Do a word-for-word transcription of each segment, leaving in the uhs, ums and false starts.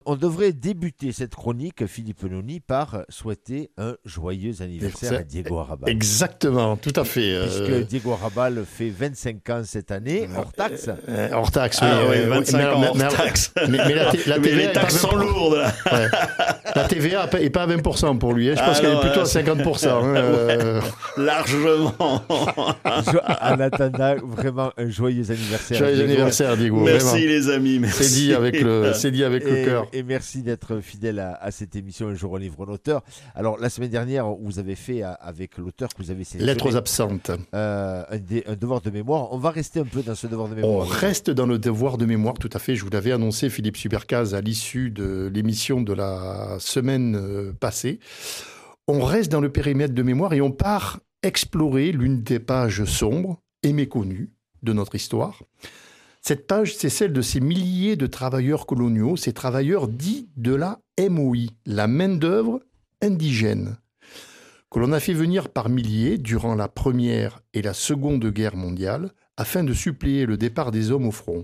On devrait débuter cette chronique, Philippe Noni, par souhaiter un joyeux anniversaire à Diego Arrabal. Exactement, tout à fait. Puisque euh... Diego Arrabal fait vingt-cinq ans cette année, hors taxe. Euh, hors taxe, ah, oui. oui, vingt-cinq mais, ans mais, hors mais, taxe. Mais, mais la, t- la mais T V A les taxes sont lourdes. Là. Ouais. La T V A n'est pas à vingt pour cent pour lui. Hein. Je pense ah qu'elle non, est plutôt à cinquante pour cent. Hein. Ouais, largement. En attendant, vraiment un joyeux anniversaire. Joyeux Diego. anniversaire, Diego. Merci vraiment. les amis. Merci. C'est dit avec le, c'est dit avec et, le cœur. Et merci d'être fidèle à, à cette émission Un jour on livre un auteur. Alors la semaine dernière, vous avez fait avec l'auteur que vous avez sélectionné. Lettres absentes. Euh, un, dé, un devoir de mémoire. On va rester un peu dans ce devoir de On mémoire. reste dans le devoir de mémoire, tout à fait. Je vous l'avais annoncé, Philippe Subercaz, à l'issue de l'émission de la semaine passée. On reste dans le périmètre de mémoire et on part explorer l'une des pages sombres et méconnues de notre histoire. Cette page, c'est celle de ces milliers de travailleurs coloniaux, ces travailleurs dits de la M O I, la main-d'œuvre indigène, que l'on a fait venir par milliers durant la Première et la Seconde Guerre mondiale afin de suppléer le départ des hommes au front.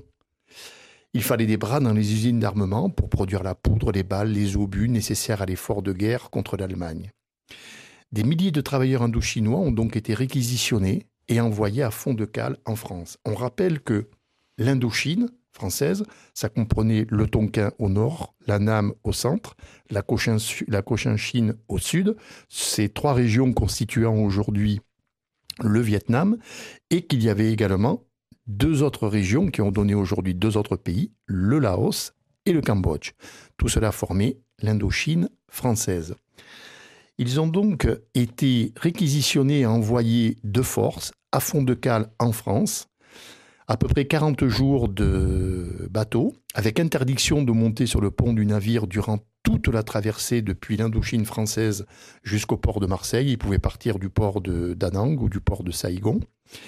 Il fallait des bras dans les usines d'armement pour produire la poudre, les balles, les obus nécessaires à l'effort de guerre contre l'Allemagne. Des milliers de travailleurs indo-chinois ont donc été réquisitionnés et envoyés à fond de cale en France. On rappelle que l'Indochine française, ça comprenait le Tonkin au nord, la Nam au centre, la Cochin, la Cochinchine au sud, ces trois régions constituant aujourd'hui le Vietnam, et qu'il y avait également deux autres régions qui ont donné aujourd'hui deux autres pays, le Laos et le Cambodge. Tout cela formait l'Indochine française. Ils ont donc été réquisitionnés et envoyés de force à fond de cale en France, à peu près quarante jours de bateau, avec interdiction de monter sur le pont du navire durant toute la traversée depuis l'Indochine française jusqu'au port de Marseille. Ils pouvaient partir du port de Da Nang ou du port de Saïgon.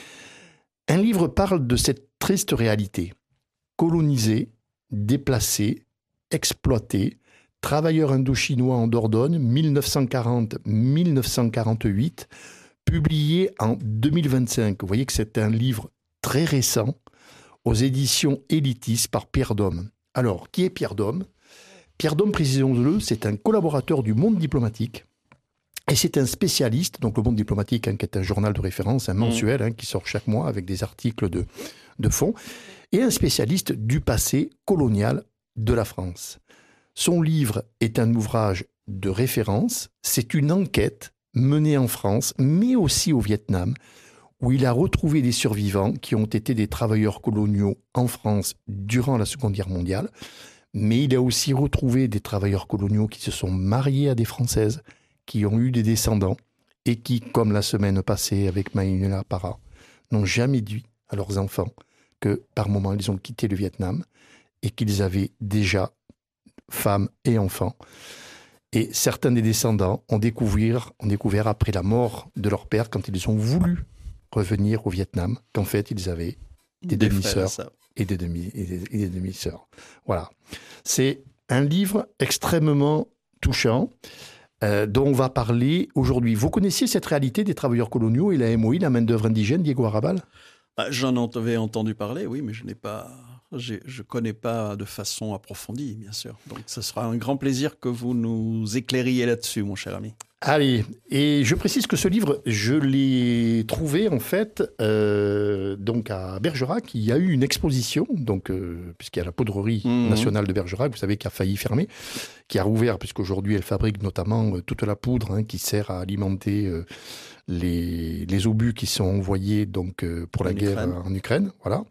Un livre parle de cette triste réalité. Colonisés, déplacés, exploités, travailleurs indochinois en Dordogne, mille neuf cent quarante à mille neuf cent quarante-huit, publié en deux mille vingt-cinq. Vous voyez que c'est un livre très récent, aux éditions Élitis par Pierre Dôme. Alors, qui est Pierre Dôme ? Pierre Dôme, précisons-le, c'est un collaborateur du Monde diplomatique et c'est un spécialiste, donc le Monde diplomatique, hein, qui est un journal de référence, un mensuel hein, qui sort chaque mois avec des articles de, de fond, et un spécialiste du passé colonial de la France. Son livre est un ouvrage de référence, c'est une enquête menée en France, mais aussi au Vietnam, où il a retrouvé des survivants qui ont été des travailleurs coloniaux en France durant la Seconde Guerre mondiale, mais il a aussi retrouvé des travailleurs coloniaux qui se sont mariés à des Françaises, qui ont eu des descendants, et qui, comme la semaine passée avec Maïnula Para, n'ont jamais dit à leurs enfants que par moment ils ont quitté le Vietnam et qu'ils avaient déjà femmes et enfants. Et certains des descendants ont découvert, ont découvert après la mort de leur père, quand ils ont voulu revenir au Vietnam, qu'en fait, ils avaient des, des demi-sœurs et des, demi, et, des, et des demi-sœurs. Voilà. C'est un livre extrêmement touchant euh, dont on va parler aujourd'hui. Vous connaissiez cette réalité des travailleurs coloniaux et la M O I, la main-d'œuvre indigène, Diego Arrabal ? Bah, j'en avais entendu parler, oui, mais je n'ai pas... Je ne connais pas de façon approfondie, bien sûr. Donc, ce sera un grand plaisir que vous nous éclairiez là-dessus, mon cher ami. Allez, et je précise que ce livre, je l'ai trouvé en fait euh, donc à Bergerac. Il y a eu une exposition, donc euh, puisqu'il y a la poudrerie mmh. nationale de Bergerac, vous savez, qui a failli fermer, qui a rouvert puisqu'aujourd'hui elle fabrique notamment euh, toute la poudre hein, qui sert à alimenter euh, les, les obus qui sont envoyés donc euh, pour la en guerre Ukraine. en Ukraine, voilà.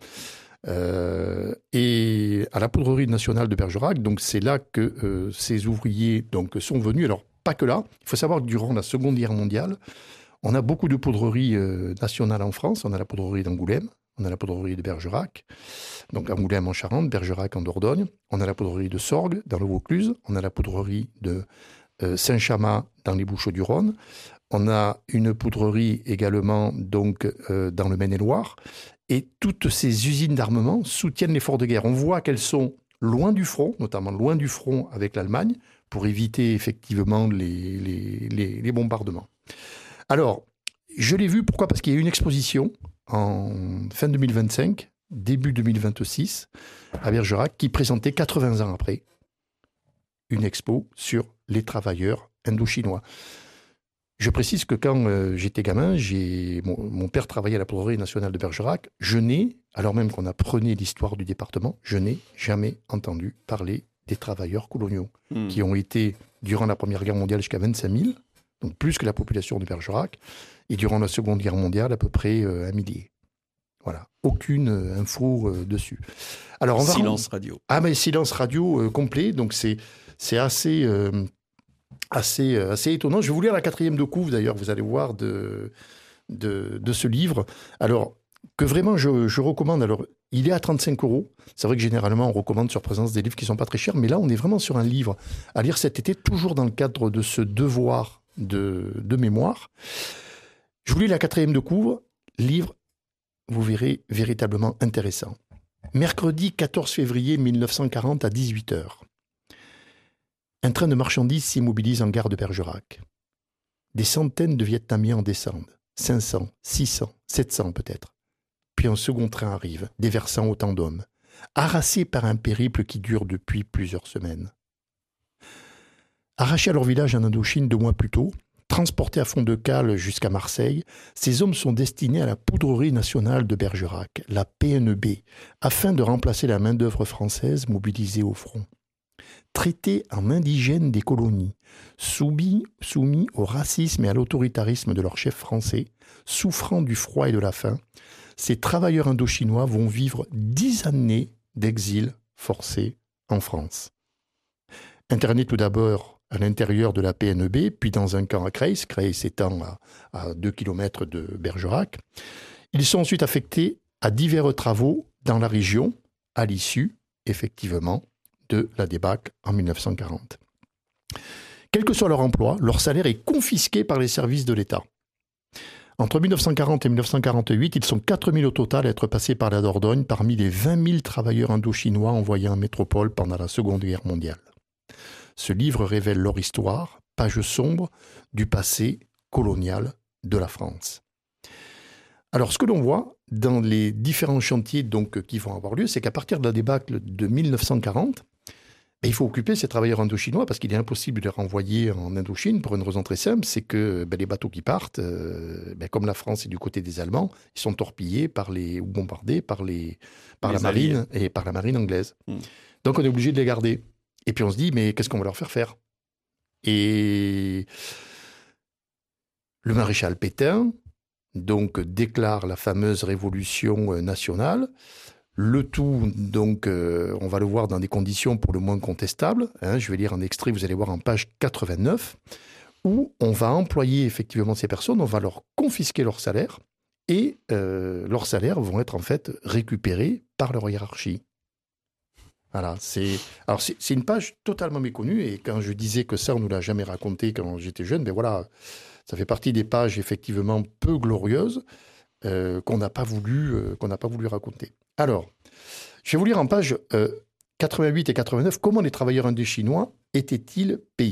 Euh, et à la poudrerie nationale de Bergerac, donc c'est là que euh, ces ouvriers donc sont venus. Alors pas que là, il faut savoir que durant la Seconde Guerre mondiale, on a beaucoup de poudreries euh, nationales en France. On a la poudrerie d'Angoulême, on a la poudrerie de Bergerac, donc Angoulême en Charente, Bergerac en Dordogne. On a la poudrerie de Sorgues dans le Vaucluse, on a la poudrerie de euh, Saint-Chamas dans les Bouches-du-Rhône. On a une poudrerie également donc euh, dans le Maine-et-Loire. Et toutes ces usines d'armement soutiennent l'effort de guerre. On voit qu'elles sont loin du front, notamment loin du front avec l'Allemagne, pour éviter effectivement les, les, les, les bombardements. Alors, je l'ai vu, pourquoi ? Parce qu'il y a eu une exposition en fin deux mille vingt-cinq, début deux mille vingt-six, à Bergerac, qui présentait quatre-vingts ans après une expo sur les travailleurs indo-chinois. Je précise que quand euh, j'étais gamin, j'ai, mon, mon père travaillait à la poudrerie nationale de Bergerac. Je n'ai, alors même qu'on apprenait l'histoire du département, je n'ai jamais entendu parler des travailleurs coloniaux mmh. qui ont été, durant la Première Guerre mondiale, jusqu'à vingt-cinq mille, donc plus que la population de Bergerac, et durant la Seconde Guerre mondiale, à peu près euh, un millier. Voilà, aucune euh, info euh, dessus. Alors, on va silence en... radio. Ah, mais silence radio euh, complet, donc c'est, c'est assez... Euh, Assez, assez étonnant. Je vais vous lire la quatrième de couve, d'ailleurs, vous allez voir, de, de, de ce livre. Alors, que vraiment, je, je recommande. Alors, il est à trente-cinq euros. C'est vrai que généralement, on recommande sur Présence des livres qui ne sont pas très chers, mais là, on est vraiment sur un livre à lire cet été, toujours dans le cadre de ce devoir de, de mémoire. Je vous lis la quatrième de couve, livre, vous verrez, véritablement intéressant. Mercredi quatorze février mille neuf cent quarante à dix-huit heures. Un train de marchandises s'immobilise en gare de Bergerac. Des centaines de Vietnamiens en descendent, cinq cents, six cents, sept cents peut-être. Puis un second train arrive, déversant autant d'hommes, harassés par un périple qui dure depuis plusieurs semaines. Arrachés à leur village en Indochine deux mois plus tôt, transportés à fond de cale jusqu'à Marseille, ces hommes sont destinés à la poudrerie nationale de Bergerac, la P N B, afin de remplacer la main-d'œuvre française mobilisée au front. Traités en indigènes des colonies, soumis, soumis au racisme et à l'autoritarisme de leur chef français, souffrant du froid et de la faim, ces travailleurs indochinois vont vivre dix années d'exil forcé en France. Internés tout d'abord à l'intérieur de la P N B, puis dans un camp à Creil, Creil s'étend à, à deux kilomètres de Bergerac, ils sont ensuite affectés à divers travaux dans la région, à l'issue, effectivement, de la débâcle en mille neuf cent quarante. Quel que soit leur emploi, leur salaire est confisqué par les services de l'État. Entre mille neuf cent quarante et mille neuf cent quarante-huit, ils sont quatre mille au total à être passés par la Dordogne parmi les vingt mille travailleurs indochinois envoyés en métropole pendant la Seconde Guerre mondiale. Ce livre révèle leur histoire, page sombre du passé colonial de la France. Alors, ce que l'on voit dans les différents chantiers donc, qui vont avoir lieu, c'est qu'à partir de la débâcle de mille neuf cent quarante, ben, il faut occuper ces travailleurs indochinois parce qu'il est impossible de les renvoyer en Indochine pour une raison très simple, c'est que ben, les bateaux qui partent, euh, ben, comme la France est du côté des Allemands, ils sont torpillés par les, ou bombardés par, les, par les la alliés. marine et par la marine anglaise. Mmh. Donc on est obligé de les garder. Et puis on se dit, mais qu'est-ce qu'on va leur faire faire ? Et le maréchal Pétain donc déclare la fameuse révolution nationale. Le tout, donc, euh, on va le voir dans des conditions pour le moins contestables. Hein, je vais lire un extrait, vous allez voir en page quatre-vingt-neuf, où on va employer effectivement ces personnes, on va leur confisquer leur salaire, et euh, leurs salaires vont être en fait récupérés par leur hiérarchie. Voilà, c'est, alors c'est, c'est une page totalement méconnue, et quand je disais que ça, on ne nous l'a jamais raconté quand j'étais jeune, ben voilà, ça fait partie des pages effectivement peu glorieuses, Euh, qu'on n'a pas voulu, euh, qu'on n'a pas voulu raconter. Alors, je vais vous lire en page euh, quatre-vingt-huit et quatre-vingt-neuf, comment les travailleurs indochinois étaient-ils payés ?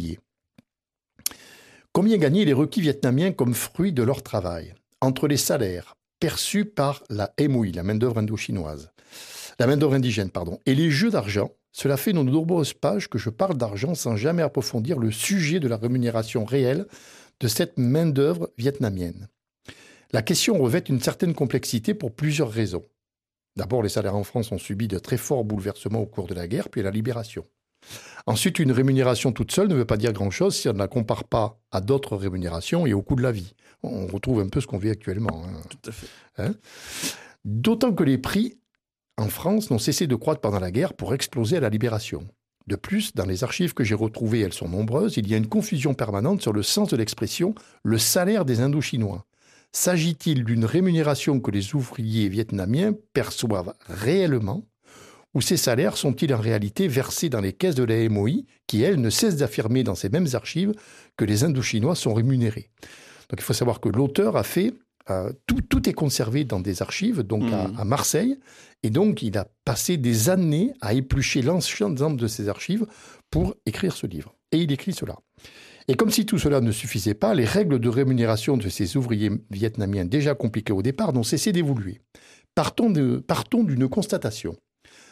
Combien gagnaient les requis vietnamiens comme fruit de leur travail ? Entre les salaires perçus par la M O I, la main-d'œuvre indochinoise, la main-d'œuvre indigène, pardon, et les jeux d'argent, cela fait de nombreuses pages que je parle d'argent sans jamais approfondir le sujet de la rémunération réelle de cette main-d'œuvre vietnamienne. La question revêt une certaine complexité pour plusieurs raisons. D'abord, les salaires en France ont subi de très forts bouleversements au cours de la guerre, puis à la libération. Ensuite, une rémunération toute seule ne veut pas dire grand-chose si on ne la compare pas à d'autres rémunérations et au coût de la vie. On retrouve un peu ce qu'on vit actuellement. Hein. Tout à fait. Hein ? D'autant que les prix en France n'ont cessé de croître pendant la guerre pour exploser à la libération. De plus, dans les archives que j'ai retrouvées, elles sont nombreuses, il y a une confusion permanente sur le sens de l'expression « le salaire des Indochinois ». S'agit-il d'une rémunération que les ouvriers vietnamiens perçoivent réellement ou ces salaires sont-ils en réalité versés dans les caisses de la M O I qui, elle, ne cesse d'affirmer dans ces mêmes archives que les Indochinois sont rémunérés. Donc il faut savoir que l'auteur a fait... Euh, tout, tout est conservé dans des archives, donc mmh. à, à Marseille, et donc il a passé des années à éplucher l'ensemble de ces archives pour écrire ce livre. Et il écrit cela. Et comme si tout cela ne suffisait pas, les règles de rémunération de ces ouvriers vietnamiens déjà compliquées au départ n'ont cessé d'évoluer. Partons, de, partons d'une constatation.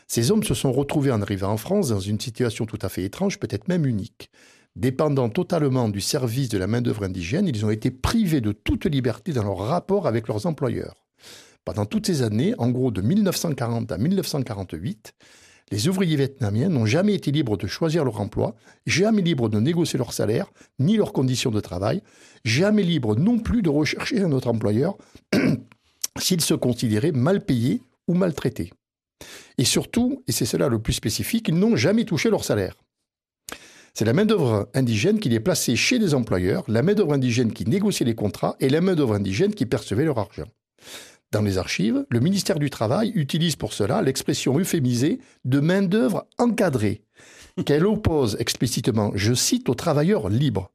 Ces hommes se sont retrouvés en arrivant en France dans une situation tout à fait étrange, peut-être même unique. Dépendant totalement du service de la main-d'œuvre indigène, ils ont été privés de toute liberté dans leur rapport avec leurs employeurs. Pendant toutes ces années, en gros de mille neuf cent quarante à mille neuf cent quarante-huit, les ouvriers vietnamiens n'ont jamais été libres de choisir leur emploi, jamais libres de négocier leur salaire, ni leurs conditions de travail, jamais libres non plus de rechercher un autre employeur s'ils se considéraient mal payés ou maltraités. Et surtout, et c'est cela le plus spécifique, ils n'ont jamais touché leur salaire. C'est la main-d'œuvre indigène qui les plaçait chez les employeurs, la main-d'œuvre indigène qui négociait les contrats et la main-d'œuvre indigène qui percevait leur argent. Dans les archives, le ministère du Travail utilise pour cela l'expression euphémisée de main-d'œuvre encadrée, qu'elle oppose explicitement, je cite, aux travailleurs libres.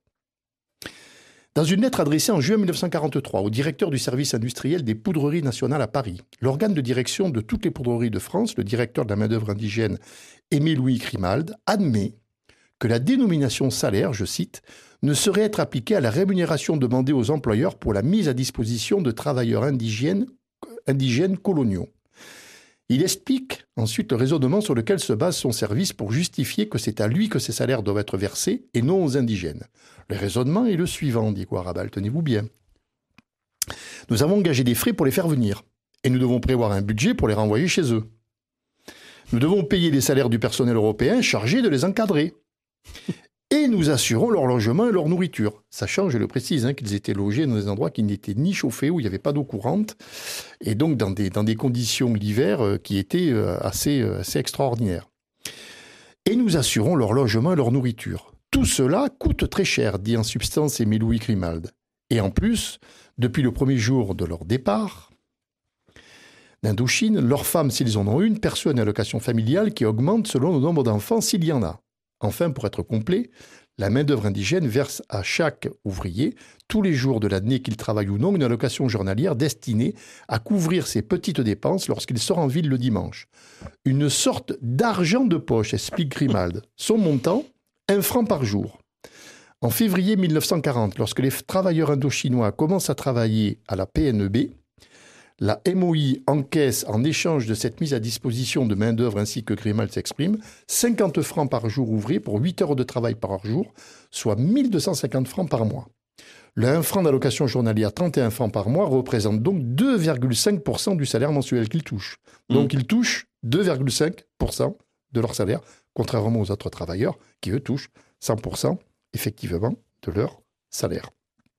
Dans une lettre adressée en juin mille neuf cent quarante-trois au directeur du service industriel des poudreries nationales à Paris, l'organe de direction de toutes les poudreries de France, le directeur de la main-d'œuvre indigène Aimé-Louis Grimald, admet que la dénomination salaire, je cite, ne saurait être appliquée à la rémunération demandée aux employeurs pour la mise à disposition de travailleurs indigènes, indigènes coloniaux. Il explique ensuite le raisonnement sur lequel se base son service pour justifier que c'est à lui que ces salaires doivent être versés et non aux indigènes. Le raisonnement est le suivant, dit Guarabal, tenez-vous bien. Nous avons engagé des frais pour les faire venir et nous devons prévoir un budget pour les renvoyer chez eux. Nous devons payer les salaires du personnel européen chargé de les encadrer. Et nous assurons leur logement et leur nourriture. Sachant, je le précise, hein, qu'ils étaient logés dans des endroits qui n'étaient ni chauffés, où il n'y avait pas d'eau courante, et donc dans des, dans des conditions l'hiver euh, qui étaient euh, assez, euh, assez extraordinaires. Et nous assurons leur logement et leur nourriture. Tout cela coûte très cher, dit en substance Aimé-Louis Grimald. Et en plus, depuis le premier jour de leur départ d'Indochine, leurs femmes, s'ils en ont une, perçoivent une allocation familiale qui augmente selon le nombre d'enfants s'il y en a. Enfin, pour être complet, la main-d'œuvre indigène verse à chaque ouvrier, tous les jours de l'année qu'il travaille ou non, une allocation journalière destinée à couvrir ses petites dépenses lorsqu'il sort en ville le dimanche. Une sorte d'argent de poche, explique Grimald. Son montant, un franc par jour. En février mille neuf cent quarante, lorsque les travailleurs indochinois commencent à travailler à la P N E B, la M O I encaisse, en échange de cette mise à disposition de main-d'œuvre ainsi que Grimald s'exprime, cinquante francs par jour ouvré pour huit heures de travail par jour, soit mille deux cent cinquante francs par mois. Le un franc d'allocation journalière, trente et un francs par mois, représente donc deux virgule cinq pour cent du salaire mensuel qu'ils touchent. Donc mmh. ils touchent deux virgule cinq pour cent de leur salaire, contrairement aux autres travailleurs qui, eux, touchent cent pour cent effectivement de leur salaire.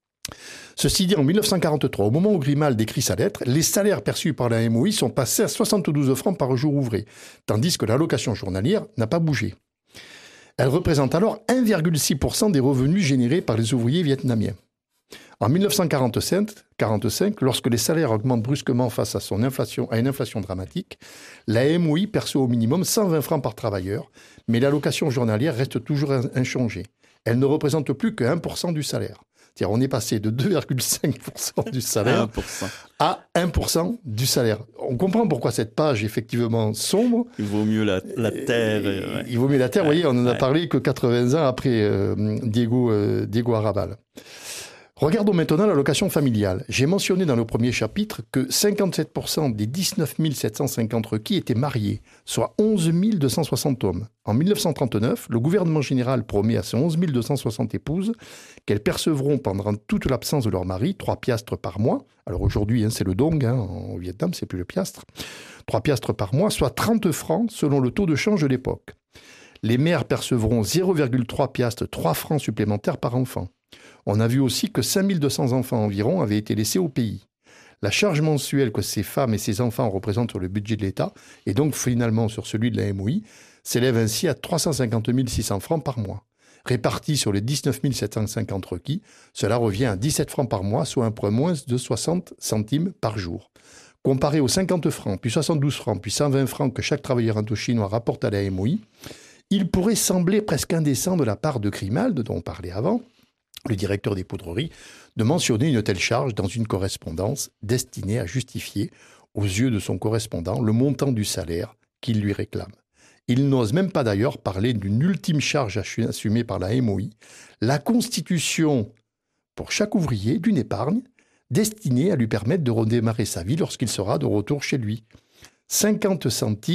Ceci dit, en mille neuf cent quarante-trois, au moment où Grimald écrit sa lettre, les salaires perçus par la M O I sont passés à soixante-douze francs par jour ouvré, tandis que l'allocation journalière n'a pas bougé. Elle représente alors un virgule six pour cent des revenus générés par les ouvriers vietnamiens. En mille neuf cent quarante-cinq, lorsque les salaires augmentent brusquement face à, son inflation, à une inflation dramatique, la M O I perçoit au minimum cent vingt francs par travailleur, mais l'allocation journalière reste toujours inchangée. Elle ne représente plus que un pour cent du salaire. C'est-à-dire, on est passé de deux virgule cinq pour cent du salaire un pour cent. à un pour cent du salaire. On comprend pourquoi cette page est effectivement sombre. Il vaut mieux la, la terre. Et, ouais. Il vaut mieux la terre. Ouais, vous voyez, on n'en a ouais. parlé que quatre-vingts ans après euh, Diego, euh, Diego Arrabal. Regardons maintenant l'allocation familiale. J'ai mentionné dans le premier chapitre que cinquante-sept pour cent des dix-neuf mille sept cent cinquante requis étaient mariés, soit onze mille deux cent soixante hommes. En mille neuf cent trente-neuf, le gouvernement général promet à ces onze mille deux cent soixante épouses qu'elles percevront pendant toute l'absence de leur mari trois piastres par mois. Alors aujourd'hui, hein, c'est le dong, hein, au Vietnam, c'est plus le piastre. trois piastres par mois, soit trente francs selon le taux de change de l'époque. Les mères percevront zéro virgule trois piastres, trois francs supplémentaires par enfant. On a vu aussi que cinq mille deux cents enfants environ avaient été laissés au pays. La charge mensuelle que ces femmes et ces enfants représentent sur le budget de l'État, et donc finalement sur celui de la M O I, s'élève ainsi à trois cent cinquante mille six cents francs par mois. Répartis sur les dix-neuf mille sept cent cinquante requis, cela revient à dix-sept francs par mois, soit un point moins de soixante centimes par jour. Comparé aux cinquante francs, puis soixante-douze francs, puis cent vingt francs que chaque travailleur indochinois rapporte à la M O I, il pourrait sembler presque indécent de la part de Grimald, dont on parlait avant, le directeur des poudreries, de mentionner une telle charge dans une correspondance destinée à justifier, aux yeux de son correspondant, le montant du salaire qu'il lui réclame. Il n'ose même pas d'ailleurs parler d'une ultime charge assumée par la M O I, la constitution pour chaque ouvrier d'une épargne destinée à lui permettre de redémarrer sa vie lorsqu'il sera de retour chez lui. cinquante centimes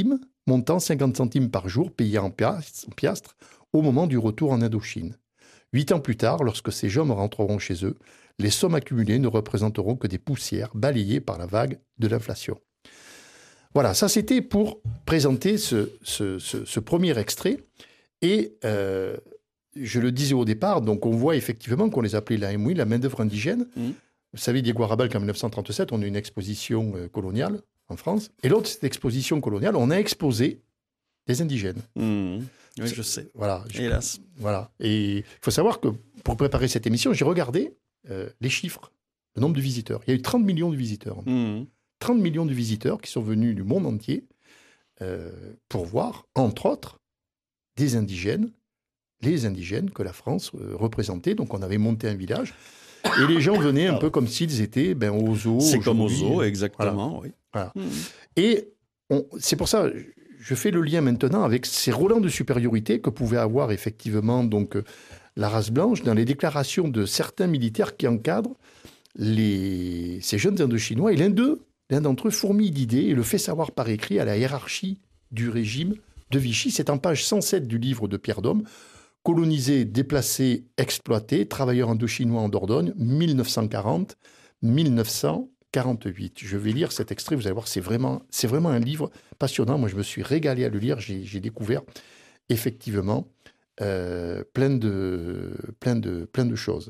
montant cinquante centimes par jour payés en piastres au moment du retour en Indochine. Huit ans plus tard, lorsque ces hommes rentreront chez eux, les sommes accumulées ne représenteront que des poussières balayées par la vague de l'inflation. Voilà, ça c'était pour présenter ce, ce, ce, ce premier extrait. Et euh, je le disais au départ, donc on voit effectivement qu'on les appelait la M O I, la main-d'œuvre indigène. Mmh. Vous savez, Diego Arrabal, qu'en mille neuf cent trente-sept, on a eu une exposition euh, coloniale en France. Et lors de cette exposition coloniale, on a exposé des indigènes. Mmh. Oui, je sais. Voilà. Je, Hélas. Voilà. Et il faut savoir que pour préparer cette émission, j'ai regardé euh, les chiffres, le nombre de visiteurs. Il y a eu trente millions de visiteurs. Mmh. trente millions de visiteurs qui sont venus du monde entier euh, pour voir, entre autres, des indigènes, les indigènes que la France euh, représentait. Donc on avait monté un village et les gens venaient un peu comme s'ils étaient ben, aux zoos. C'est comme aux zoos, exactement. Voilà. Oui. Voilà. Mmh. Et on, c'est pour ça... Je fais le lien maintenant avec ces relents de supériorité que pouvait avoir effectivement donc, la race blanche dans les déclarations de certains militaires qui encadrent les... ces jeunes Indochinois. Et l'un d'eux, l'un d'entre eux fourmille d'idées et le fait savoir par écrit à la hiérarchie du régime de Vichy. C'est en page cent sept du livre de Pierre Daume, Colonisés, déplacés, exploités, travailleurs indochinois en Dordogne, mille neuf cent quarante à mille neuf cent quarante-huit. Je vais lire cet extrait, vous allez voir, c'est vraiment, c'est vraiment un livre passionnant. Moi, je me suis régalé à le lire. J'ai, j'ai découvert effectivement euh, plein, de, plein, de, plein de choses.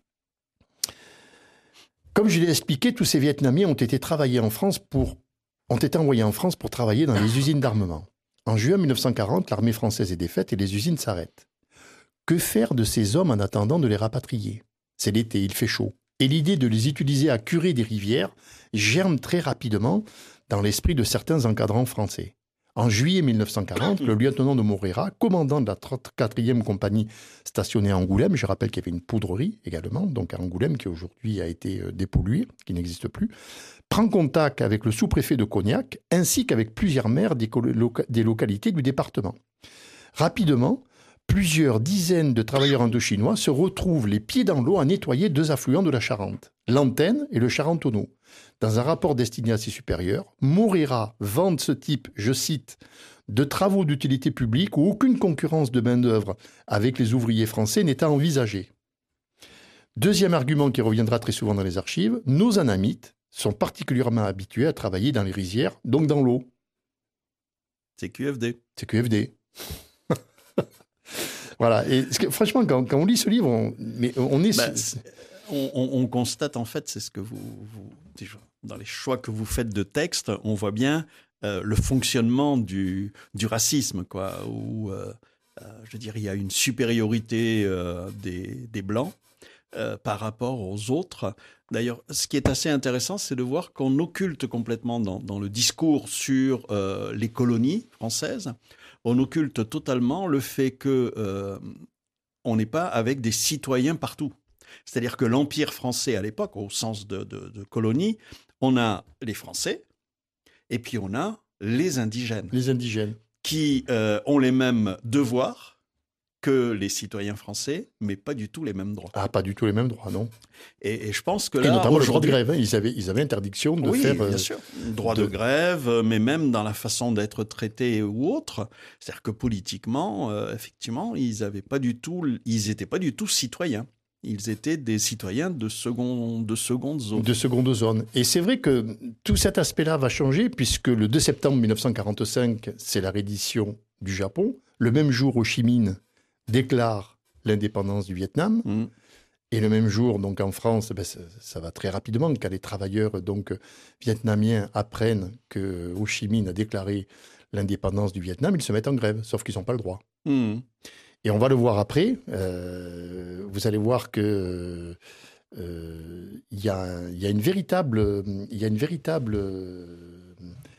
Comme je l'ai expliqué, tous ces Vietnamiens ont été travaillés en France pour, ont été envoyés en France pour travailler dans les usines d'armement. En juin mille neuf cent quarante, l'armée française est défaite et les usines s'arrêtent. Que faire de ces hommes en attendant de les rapatrier ? C'est l'été, il fait chaud. Et l'idée de les utiliser à curer des rivières germe très rapidement dans l'esprit de certains encadrants français. En juillet mille neuf cent quarante, le lieutenant de Moreira, commandant de la trente-quatrième compagnie stationnée à Angoulême, je rappelle qu'il y avait une poudrerie également, donc à Angoulême, qui aujourd'hui a été dépolluée, qui n'existe plus, prend contact avec le sous-préfet de Cognac, ainsi qu'avec plusieurs maires des, loca- des localités du département. Rapidement, plusieurs dizaines de travailleurs indochinois se retrouvent les pieds dans l'eau à nettoyer deux affluents de la Charente, l'Antenne et le Charentonneau. Dans un rapport destiné à ses supérieurs, Moreira vante ce type, je cite, de travaux d'utilité publique où aucune concurrence de main-d'œuvre avec les ouvriers français n'est à envisager. Deuxième argument qui reviendra très souvent dans les archives, nos anamites sont particulièrement habitués à travailler dans les rizières, donc dans l'eau. C'est Q F D. C'est Q F D. Voilà, et franchement, quand, quand on lit ce livre, on, mais on est... Bah, c'est, on, on, on constate, en fait, c'est ce que vous, vous... Dans les choix que vous faites de texte, on voit bien euh, le fonctionnement du, du racisme, quoi, où, euh, euh, je veux dire, il y a une supériorité euh, des, des Blancs euh, par rapport aux autres. D'ailleurs, ce qui est assez intéressant, c'est de voir qu'on occulte complètement dans, dans le discours sur euh, les colonies françaises, on occulte totalement le fait que euh, on n'est pas avec des citoyens partout. C'est-à-dire que l'Empire français, à l'époque, au sens de, de, de colonie, on a les Français et puis on a les indigènes. Les indigènes. Qui euh, ont les mêmes devoirs que les citoyens français, mais pas du tout les mêmes droits. Ah, pas du tout les mêmes droits, non. Et, et je pense que là, et notamment le droit de grève, hein, ils avaient, ils avaient interdiction de oui, faire... Oui, bien sûr. Droit de... de grève, mais même dans la façon d'être traité ou autre. C'est-à-dire que politiquement, euh, effectivement, ils avaient pas du tout, ils étaient pas du tout citoyens. Ils étaient des citoyens de seconde, de seconde zone. De seconde zone. Et c'est vrai que tout cet aspect-là va changer, puisque le deux septembre mille neuf cent quarante-cinq, c'est la reddition du Japon. Le même jour, Ho Chi Minh déclare l'indépendance du Vietnam. Mmh. Et le même jour, donc en France, ben ça, ça va très rapidement, quand les travailleurs donc, vietnamiens apprennent que Ho Chi Minh a déclaré l'indépendance du Vietnam, ils se mettent en grève, sauf qu'ils n'ont pas le droit. Mmh. Et on va le voir après. Euh, vous allez voir que euh, il y a, y a une véritable, il y a une véritable, euh,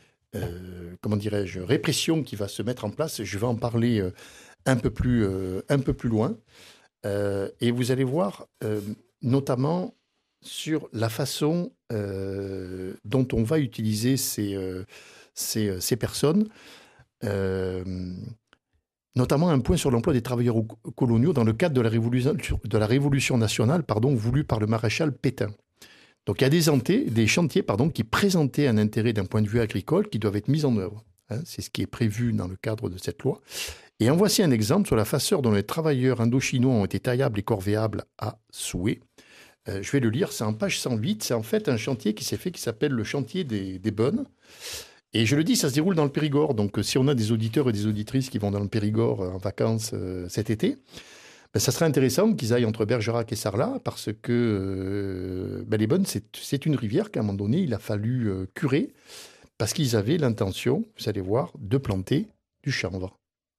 euh, comment dirais-je, répression qui va se mettre en place. Je vais en parler euh, un peu plus, euh, un peu plus loin. Euh, et vous allez voir, euh, notamment sur la façon euh, dont on va utiliser ces, euh, ces, ces personnes. Euh, Notamment un point sur l'emploi des travailleurs coloniaux dans le cadre de la révolution, de la révolution nationale pardon, voulue par le maréchal Pétain. Donc il y a des, hantés, des chantiers pardon, qui présentaient un intérêt d'un point de vue agricole qui doivent être mis en œuvre. Hein, c'est ce qui est prévu dans le cadre de cette loi. Et en voici un exemple sur la façon dont les travailleurs indochinois ont été taillables et corvéables à souhait. Euh, je vais le lire, c'est en page cent huit. C'est en fait un chantier qui s'est fait qui s'appelle le chantier des, des bonnes. Et je le dis, ça se déroule dans le Périgord. Donc, si on a des auditeurs et des auditrices qui vont dans le Périgord en vacances euh, cet été, ben, ça serait intéressant qu'ils aillent entre Bergerac et Sarlat parce que euh, ben, les bonnes, c'est, c'est une rivière qu'à un moment donné, il a fallu euh, curer parce qu'ils avaient l'intention, vous allez voir, de planter du chanvre.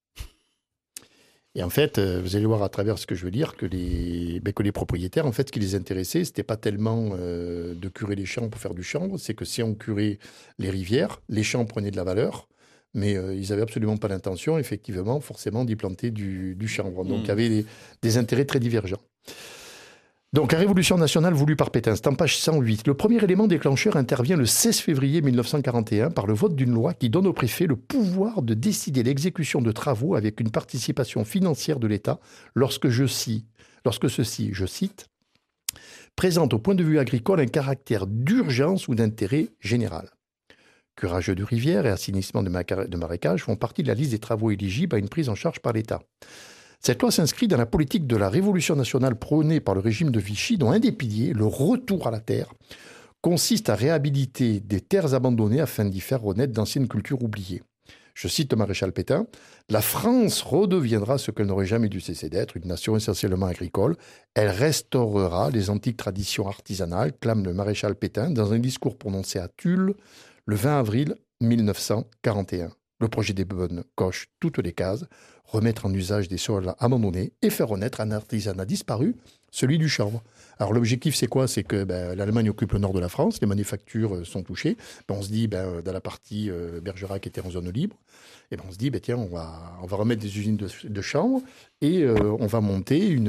Et en fait, euh, vous allez voir à travers ce que je veux dire que les, ben, que les propriétaires, en fait, ce qui les intéressait, c'était pas tellement euh, de curer les champs pour faire du chanvre, c'est que si on curait les rivières, les champs prenaient de la valeur, mais euh, ils n'avaient absolument pas l'intention, effectivement, forcément, d'y planter du, du chanvre. Donc, il mmh. y avait des, des intérêts très divergents. Donc, la Révolution nationale voulue par Pétain, c'est en page cent huit. Le premier élément déclencheur intervient le seize février mille neuf cent quarante et un par le vote d'une loi qui donne au préfet le pouvoir de décider l'exécution de travaux avec une participation financière de l'État lorsque, je cite, lorsque ceci, je cite, présente au point de vue agricole un caractère d'urgence ou d'intérêt général. Curage de rivières et assainissement de, maca- de marécages font partie de la liste des travaux éligibles à une prise en charge par l'État. Cette loi s'inscrit dans la politique de la Révolution nationale prônée par le régime de Vichy, dont un des piliers, le retour à la terre, consiste à réhabiliter des terres abandonnées afin d'y faire renaître d'anciennes cultures oubliées. Je cite le maréchal Pétain, « La France redeviendra ce qu'elle n'aurait jamais dû cesser d'être, une nation essentiellement agricole. Elle restaurera les antiques traditions artisanales », clame le maréchal Pétain dans un discours prononcé à Tulle le vingt avril mille neuf cent quarante et un. Le projet des bonnes coche toutes les cases, remettre en usage des sols abandonnés et faire renaître un artisanat disparu, celui du chanvre. Alors l'objectif c'est quoi? C'est que ben, l'Allemagne occupe le nord de la France, les manufactures euh, sont touchées. Ben, on se dit, ben, dans la partie euh, Bergerac était en zone libre, et ben, on se dit, ben, tiens, on va, on va remettre des usines de, de chanvre et euh, on va monter une,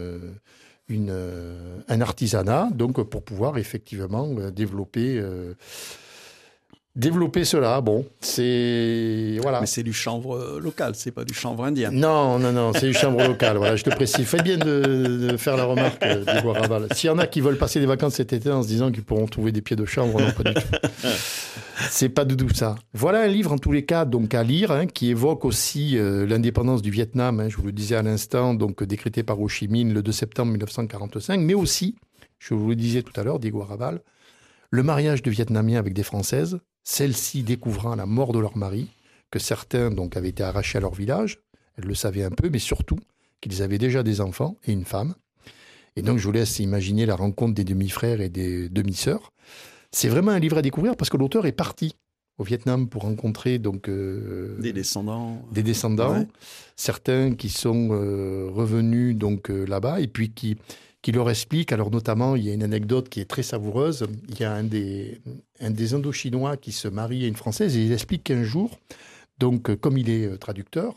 une, euh, un artisanat donc, pour pouvoir effectivement euh, développer... Euh, Développer cela, bon, c'est... Voilà. Mais c'est du chanvre local, c'est pas du chanvre indien. Non, non, non, c'est du chanvre local, voilà, je te précise. Fais bien de, de faire la remarque, Diego Raval. S'il y en a qui veulent passer des vacances cet été en se disant qu'ils pourront trouver des pieds de chanvre, non, pas du tout. C'est pas du tout ça. Voilà un livre, en tous les cas, donc à lire, hein, qui évoque aussi euh, l'indépendance du Vietnam, hein, je vous le disais à l'instant, donc décrété par Ho Chi Minh le deux septembre mille neuf cent quarante-cinq, mais aussi, je vous le disais tout à l'heure, Diego Raval, le mariage de Vietnamiens avec des Françaises, celles-ci découvrant à la mort de leur mari que certains donc avaient été arrachés à leur village, elles le savaient un peu, mais surtout qu'ils avaient déjà des enfants et une femme. Et donc je vous laisse imaginer la rencontre des demi-frères et des demi-sœurs. C'est vraiment un livre à découvrir parce que l'auteur est parti au Vietnam pour rencontrer donc euh, des descendants, des descendants, ouais. Certains qui sont euh, revenus donc euh, là-bas et puis qui qui leur explique, alors notamment, il y a une anecdote qui est très savoureuse, il y a un des, un des Indochinois qui se marie à une Française et il explique qu'un jour, donc comme il est traducteur,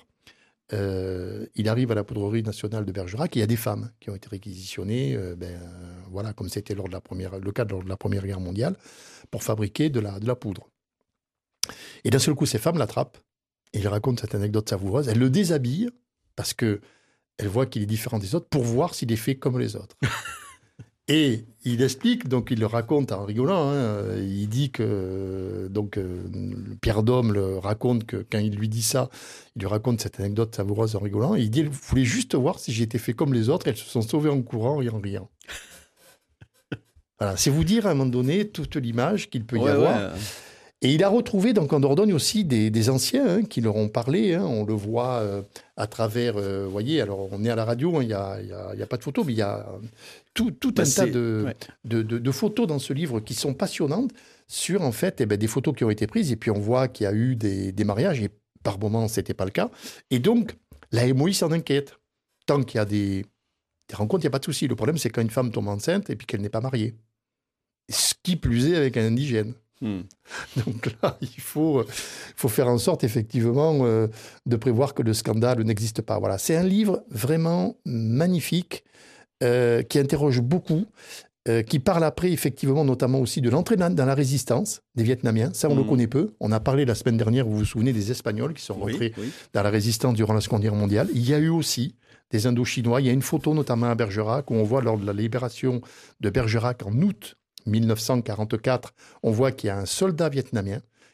euh, il arrive à la poudrerie nationale de Bergerac et il y a des femmes qui ont été réquisitionnées, euh, ben, voilà, comme c'était lors de la première, le cas lors de la Première Guerre mondiale, pour fabriquer de la, de la poudre. Et d'un seul coup, ces femmes l'attrapent et il raconte cette anecdote savoureuse, elles le déshabillent parce que elle voit qu'il est différent des autres pour voir s'il est fait comme les autres. Et il explique, donc il le raconte en rigolant, hein, il dit que, donc euh, Pierre Dôme le raconte que quand il lui dit ça, il lui raconte cette anecdote savoureuse en rigolant, et il dit, elle voulait juste voir si j'étais fait comme les autres, elles se sont sauvées en courant et en riant. Voilà, c'est vous dire à un moment donné toute l'image qu'il peut y ouais, avoir. Ouais. Et il a retrouvé donc en Dordogne aussi des, des anciens hein, qui leur ont parlé. Hein, on le voit euh, à travers, vous euh, voyez, alors on est à la radio, il hein, n'y a, a, a pas de photos, mais il y a tout, tout bah un tas de, ouais. de, de, de photos dans ce livre qui sont passionnantes sur en fait eh ben, des photos qui ont été prises. Et puis on voit qu'il y a eu des, des mariages et par moments ce n'était pas le cas. Et donc la M O I s'en inquiète. Tant qu'il y a des, des rencontres, il n'y a pas de souci. Le problème c'est quand une femme tombe enceinte et puis qu'elle n'est pas mariée. Ce qui plus est avec un indigène. Hmm. Donc là, il faut, faut faire en sorte, effectivement, euh, de prévoir que le scandale n'existe pas. Voilà. C'est un livre vraiment magnifique, euh, qui interroge beaucoup, euh, qui parle après, effectivement, notamment aussi de l'entrée dans la résistance des Vietnamiens. Ça, on hmm. le connaît peu. On a parlé la semaine dernière, vous vous souvenez, des Espagnols qui sont oui, rentrés oui. dans la résistance durant la Seconde Guerre mondiale. Il y a eu aussi des Indochinois. Il y a une photo, notamment à Bergerac, où on voit lors de la libération de Bergerac en août mille neuf cent quarante-quatre, on voit qu'il y a un soldat vietnamien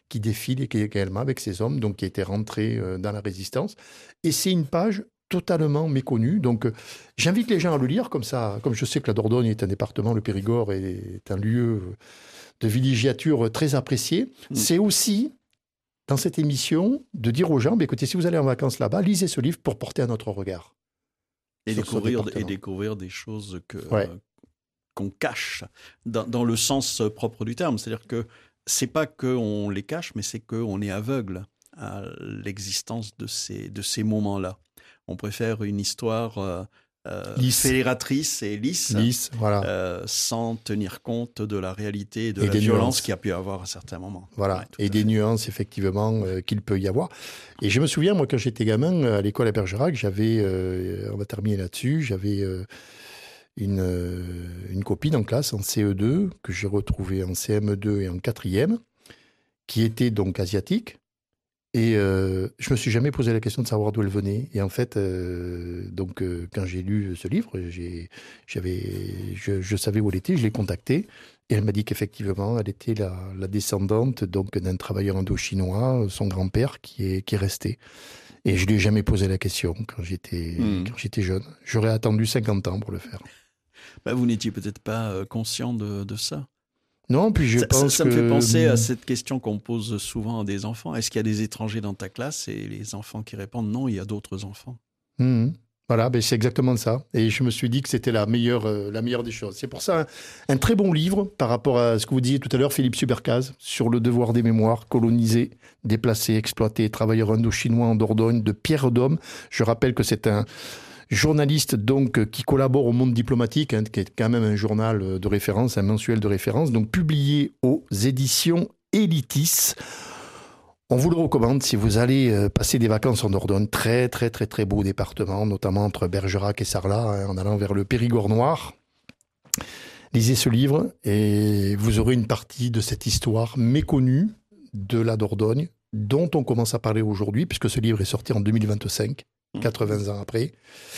qui défile également avec ces hommes, donc qui étaient rentrés euh, dans la résistance. Et c'est une page totalement méconnue. Donc, euh, j'invite les gens à le lire, comme ça, comme je sais que la Dordogne est un département, le Périgord est un lieu de villégiature très apprécié. Mmh. C'est aussi, dans cette émission, de dire aux gens, bah, écoutez, si vous allez en vacances là-bas, lisez ce livre pour porter un autre regard. Et découvrir, et découvrir des choses que, ouais. euh, qu'on cache, dans, dans le sens propre du terme. C'est-à-dire que c'est pas qu'on les cache, mais c'est qu'on est aveugle à l'existence de ces, de ces moments-là. On préfère une histoire euh, euh, fédératrice et lisse, lisse voilà. euh, sans tenir compte de la réalité et de et la violence qu'il y a pu y avoir à certains moments. Voilà, ouais, et des fait. nuances, effectivement, euh, qu'il peut y avoir. Et je me souviens, moi, quand j'étais gamin, à l'école à Bergerac, j'avais, euh, on va terminer là-dessus, j'avais euh, une, euh, une copine en classe, en C E deux, que j'ai retrouvée en C M deux et en quatrième, qui était donc asiatique. Et euh, je me suis jamais posé la question de savoir d'où elle venait. Et en fait, euh, donc euh, quand j'ai lu ce livre, j'ai, j'avais, je, je savais où elle était, je l'ai contactée. Et elle m'a dit qu'effectivement, elle était la, la descendante donc, d'un travailleur indo-chinois, son grand-père, qui est, qui est resté. Et je lui ai jamais posé la question quand j'étais, mmh. quand j'étais jeune. J'aurais attendu cinquante ans pour le faire. Bah, vous n'étiez peut-être pas conscient de, de ça. Non, puis je ça, pense ça, ça que... me fait penser à cette question qu'on pose souvent à des enfants. Est-ce qu'il y a des étrangers dans ta classe? Et les enfants qui répondent non, il y a d'autres enfants. Mmh. Voilà, ben c'est exactement ça. Et je me suis dit que c'était la meilleure, euh, la meilleure des choses. C'est pour ça un, un très bon livre par rapport à ce que vous disiez tout à l'heure, Philippe Subercase, sur le devoir des mémoires, colonisés, déplacés, exploités, travailleurs indo-chinois en Dordogne, de Pierre Dôme. Je rappelle que c'est un journaliste donc qui collabore au Monde diplomatique, hein, qui est quand même un journal de référence, un mensuel de référence, donc publié aux éditions Elitis. On vous le recommande si vous allez passer des vacances en Dordogne. Très très très très beau département, notamment entre Bergerac et Sarlat, hein, en allant vers le Périgord noir. Lisez ce livre et vous aurez une partie de cette histoire méconnue de la Dordogne, dont on commence à parler aujourd'hui, puisque ce livre est sorti en deux mille vingt-cinq. quatre-vingts ans après,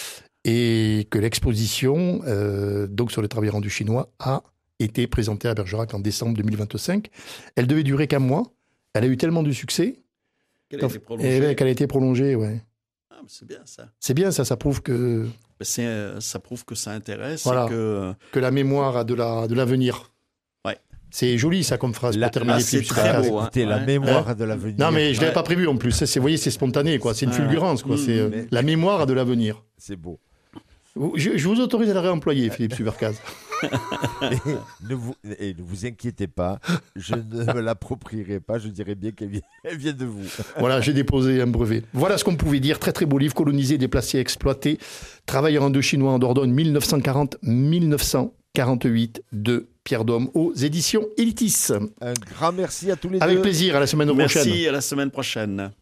et que l'exposition euh, donc sur les travailleurs indo-chinois a été présentée à Bergerac en décembre deux mille vingt-cinq. Elle devait durer qu'un mois. Elle a eu tellement de succès qu'elle a été prolongée. Eh, qu'elle a été prolongée, ouais. Ah, c'est bien ça. C'est bien ça, ça prouve que... C'est, euh, ça prouve que ça intéresse. Voilà, et que... que la mémoire a de, la, de l'avenir. Ouais. C'est joli ça comme phrase la, pour terminer. Ah, c'est très beau. Hein. Écoutez, la ouais. mémoire hein a de l'avenir. Non mais je ne l'avais ouais. pas prévu en plus. C'est, vous voyez, c'est spontané, quoi. C'est une ouais. fulgurance, quoi. Mmh, c'est, euh, mais... La mémoire a de l'avenir. C'est beau. Je, je vous autorise à la réemployer, Philippe Subercase. et, ne vous, et ne vous inquiétez pas, je ne me l'approprierai pas, je dirais bien qu'elle vient, elle vient de vous. Voilà, j'ai déposé un brevet. Voilà ce qu'on pouvait dire. Très très beau livre, colonisé, déplacé, exploité. Travailleurs indo-chinois en Dordogne, mille neuf cent quarante à mille neuf cent quarante-huit de Pierre Dôme aux éditions Elitis. Un grand merci à tous les deux. Avec plaisir, à la semaine Merci, prochaine. Merci, à la semaine prochaine.